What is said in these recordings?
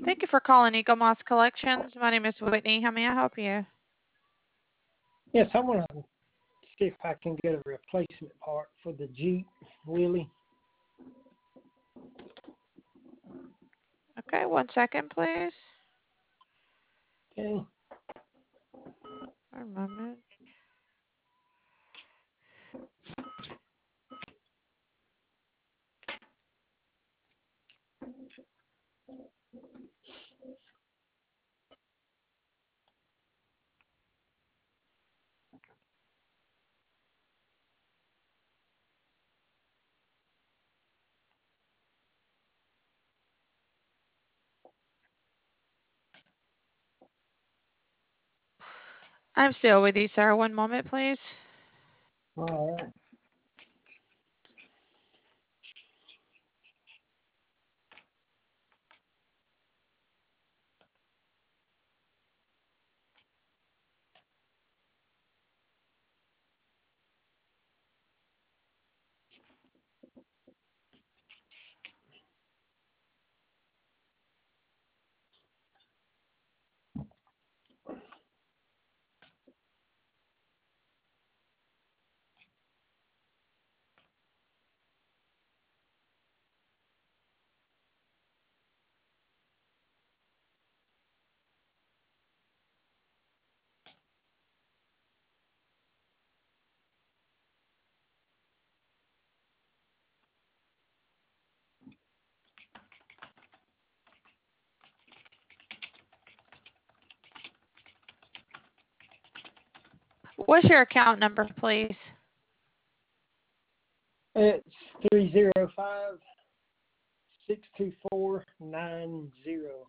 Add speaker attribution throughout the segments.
Speaker 1: Thank you for calling Eagle Moss Collections. My name is Whitney. How may I help you?
Speaker 2: Yes, I want to see if I can get a replacement part for the Jeep Wheelie.
Speaker 1: Okay, 1 second, please.
Speaker 2: Okay.
Speaker 1: 1 moment. I'm still with you, sir. 1 moment, please.
Speaker 2: All right.
Speaker 1: What's your account number, please?
Speaker 2: It's 305-624-90.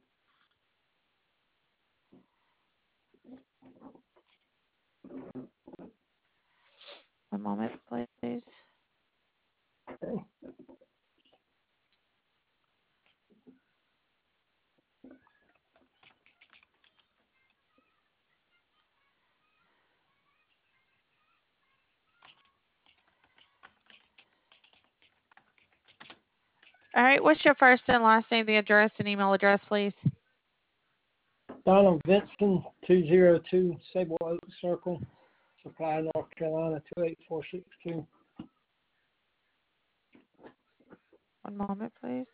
Speaker 1: 1 moment, please.
Speaker 2: Okay.
Speaker 1: All right, what's your first and last name, the address, and email address, please?
Speaker 2: Donald Vinson, 202 Sable Oak Circle, Supply, North Carolina, 28462.
Speaker 1: 1 moment, please.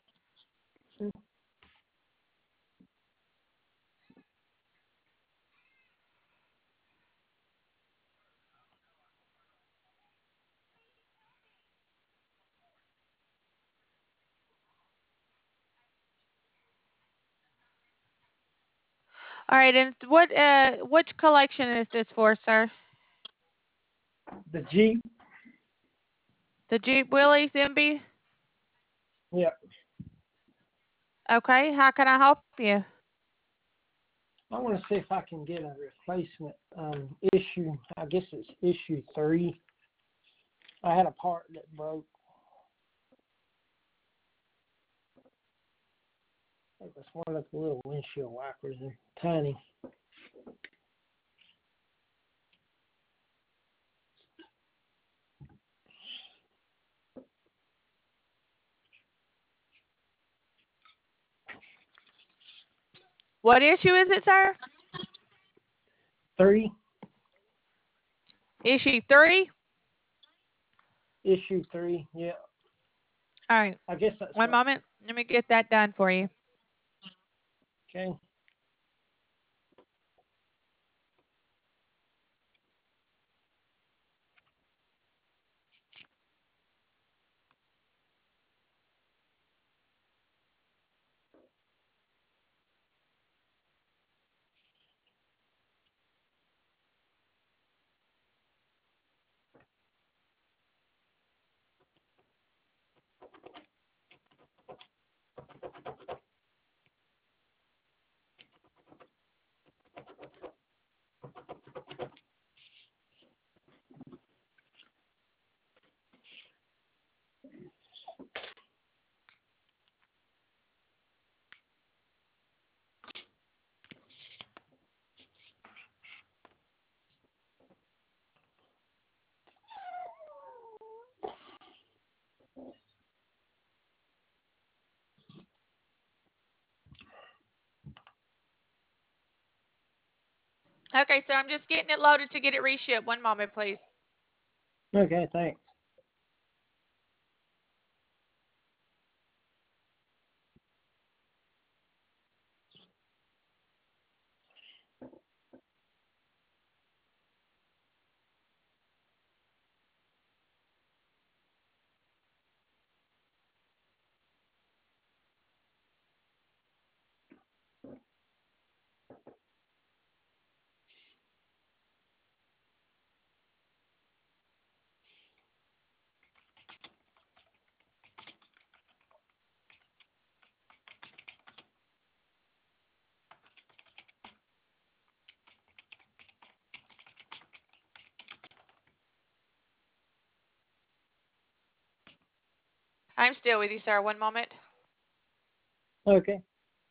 Speaker 1: All right, and which collection is this for, sir?
Speaker 2: The Jeep?
Speaker 1: The Jeep Willys, MB?
Speaker 2: Yep.
Speaker 1: Okay, how can I help you?
Speaker 2: I want to see if I can get a replacement issue. I guess it's issue 3. I had a part that broke. I think it's one of the little windshield wipers. They're tiny.
Speaker 1: What issue is it, sir?
Speaker 2: 3.
Speaker 1: Issue 3?
Speaker 2: Issue 3, yeah.
Speaker 1: All right.
Speaker 2: I guess that's
Speaker 1: 1 moment. Let me get that done for you.
Speaker 2: Okay.
Speaker 1: Okay, so I'm just getting it loaded to get it reshipped. One moment, please.
Speaker 2: Okay, thanks.
Speaker 1: I'm still with you, sir. One moment.
Speaker 2: Okay.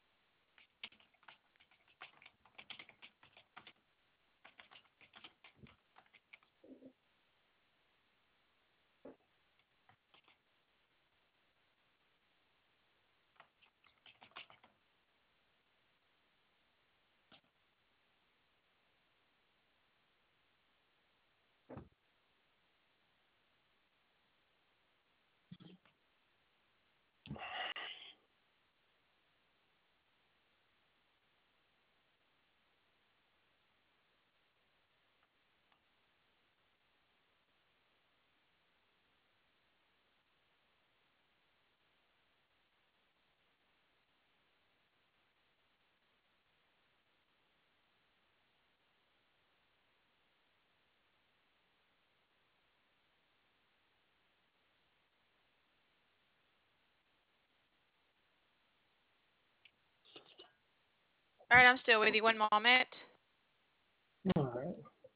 Speaker 1: All right, I'm still with you. One moment.
Speaker 2: All right.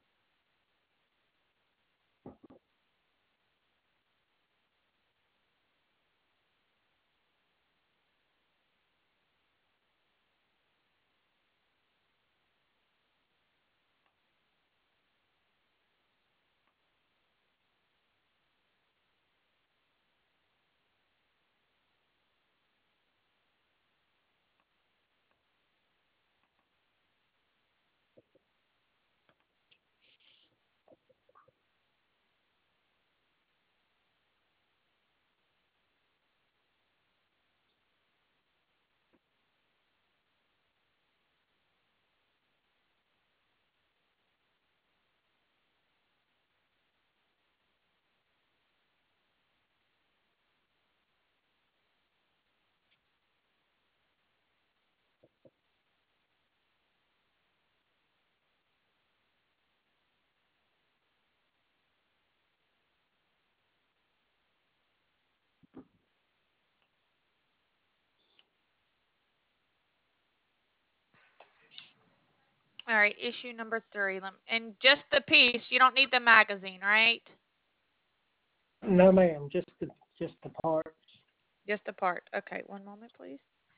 Speaker 1: All right, issue number 3. And just the piece. You don't need the magazine, right?
Speaker 2: No, ma'am. Just the parts.
Speaker 1: Just the part. Okay, one moment, please.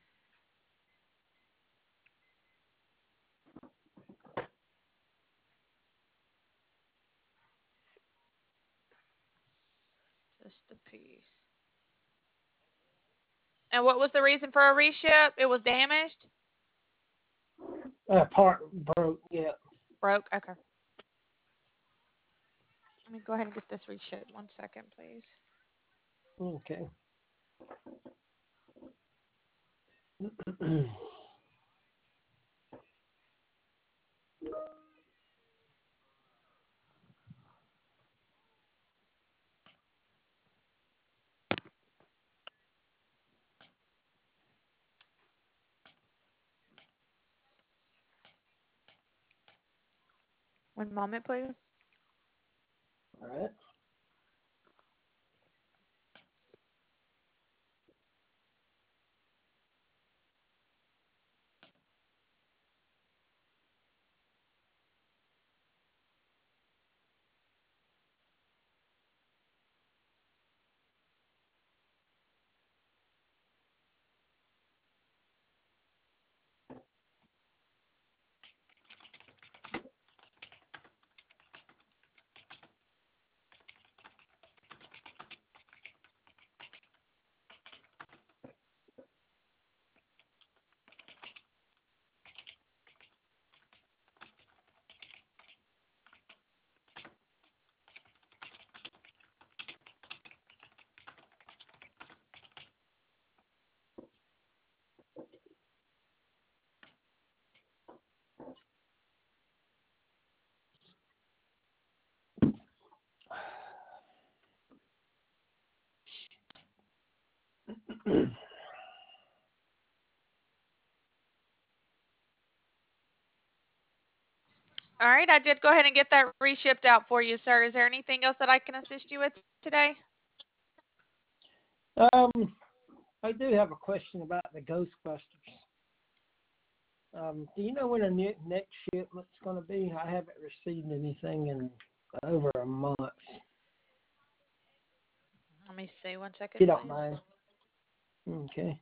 Speaker 1: Just the piece. And what was the reason for a reship? It was damaged?
Speaker 2: Part broke. Yeah.
Speaker 1: Broke? Okay. Let me go ahead and get this reshipped. 1 second, please.
Speaker 2: Okay.
Speaker 1: One moment, please.
Speaker 2: All right.
Speaker 1: All right, I did go ahead and get that reshipped out for you, sir. Is there anything else that I can assist you with today?
Speaker 2: Um, I do have a question about the Ghostbusters. Do you know when the next shipment's going to be? I haven't received anything in over a month.
Speaker 1: Let me see. One second,
Speaker 2: If you don't
Speaker 1: please.
Speaker 2: mind. Okay.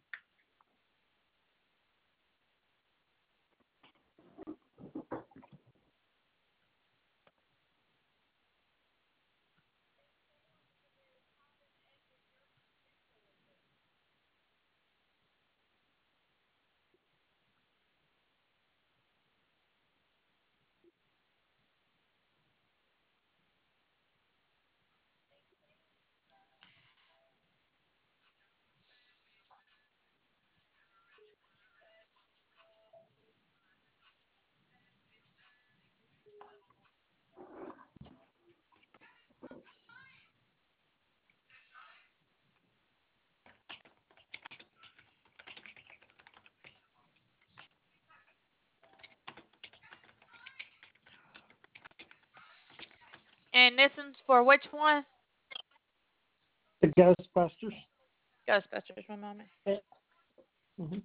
Speaker 1: And this one's for which one?
Speaker 2: The Ghostbusters.
Speaker 1: Ghostbusters. One moment.
Speaker 2: Mm-hmm.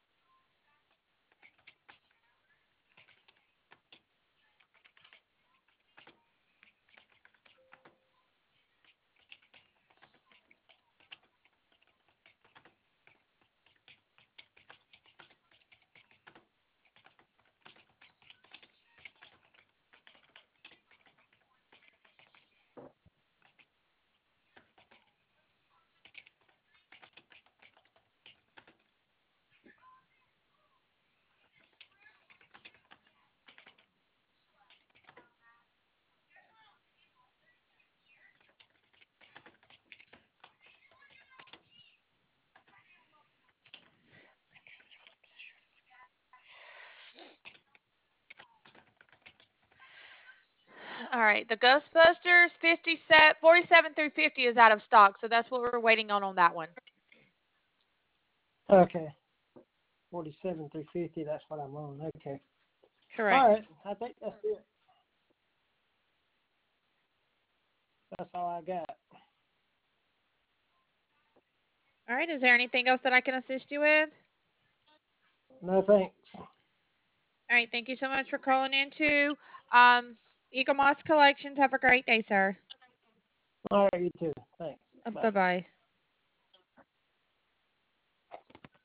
Speaker 1: All right, the Ghostbusters 47 through 50 is out of stock, so that's what we're waiting on that one.
Speaker 2: Okay. 47 through 50, that's what I'm on. Okay.
Speaker 1: Correct.
Speaker 2: All right. I think that's it. That's all I got.
Speaker 1: All right, is there anything else that I can assist you with?
Speaker 2: No thanks.
Speaker 1: All right, thank you so much for calling in to Eagle Moss Collections. Have a great day, sir.
Speaker 2: All right, you too. Thanks. Bye.
Speaker 1: Bye-bye.